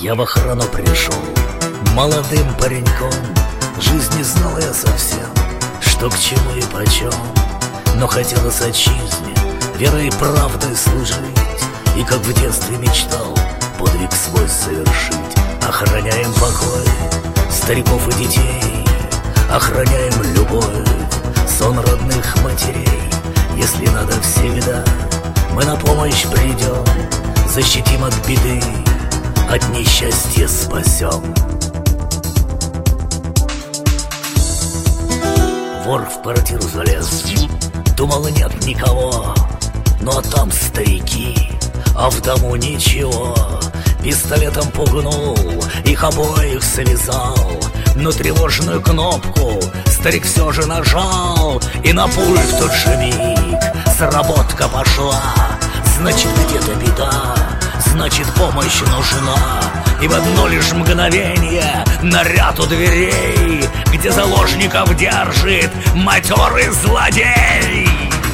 Я в охрану пришел молодым пареньком. Жизнь не знал я совсем, что к чему и почем. Но хотелось отчизне верой и правдой служить, и как в детстве мечтал подвиг свой совершить. Охраняем покой стариков и детей, охраняем любовь, сон родных матерей. Если надо всегда, мы на помощь придем, защитим от беды, от несчастья спасем. Вор в квартиру залез, думал, нет никого, ну а там старики, а в дому ничего. Пистолетом пугнул, их обоих связал, но тревожную кнопку старик все же нажал, и на пульт в тот же миг сработка пошла. Значит, где-то беда, значит, помощь нужна. И в одно лишь мгновение наряд у дверей, где заложников держит матерый злодей.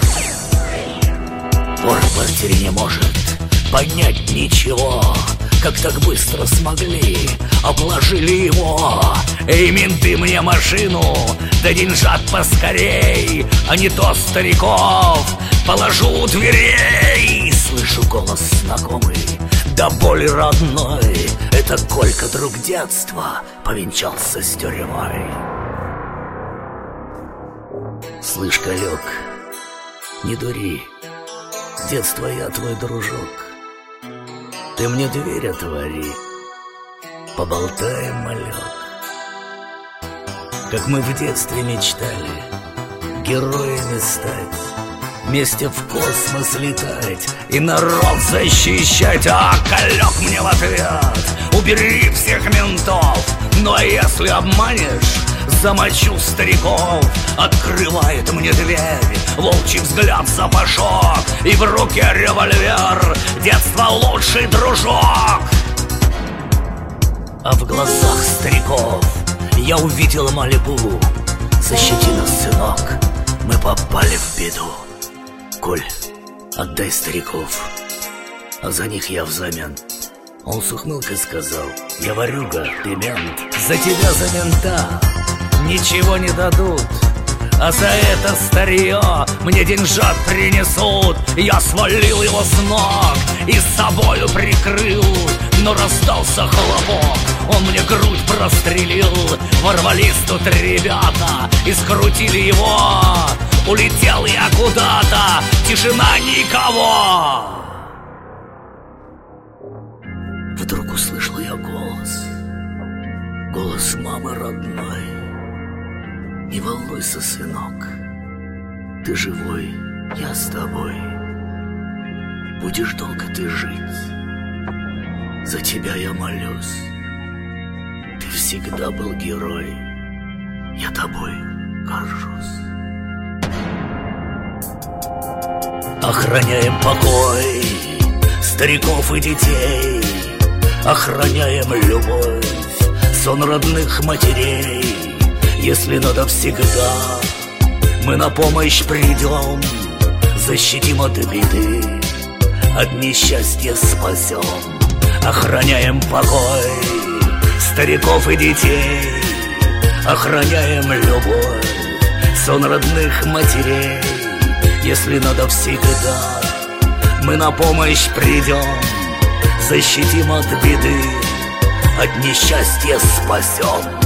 Вор в квартире не может понять ничего, как так быстро смогли, обложили его. Эй, менты, мне машину, да деньжат поскорей, а не то стариков положу у дверей. Слышу голос знакомый, до боли родной, это Колька, друг детства, повенчался с тюрьмой. Слышь, Колек, не дури, детство я твой дружок. Ты мне дверь отвори, поболтаем, малек. Как мы в детстве мечтали героями стать, вместе в космос летать и народ защищать. А Колек мне в ответ: убери всех ментов, ну а если обманешь, замочу стариков. Открывает мне дверь, волчий взгляд запашок, и в руке револьвер, детство лучший дружок. А в глазах стариков я увидел мольбу: защити нас, сынок, мы попали в беду. Коль, отдай стариков, а за них я взамен. Он с ухмылкой сказал: я ворюга, ты мент, за тебя, за мента ничего не дадут, а за это старье мне деньжат принесут. Я свалил его с ног и с собою прикрыл, но раздался хлопок, он мне грудь прострелил. Ворвались тут ребята и скрутили его. Улетел я куда-то, тишина, никого. Вдруг услышал я голос мамы родной: не волнуйся, сынок, ты живой, я с тобой. Будешь долго ты жить, за тебя я молюсь. Ты всегда был герой, я тобой горжусь. Охраняем покой стариков и детей, охраняем любовь, сон родных матерей. Если надо всегда, мы на помощь придем, защитим от беды, от несчастья спасем. Охраняем покой стариков и детей, охраняем любовь, сон родных матерей. Если надо всегда, мы на помощь придем, защитим от беды, от несчастья спасем.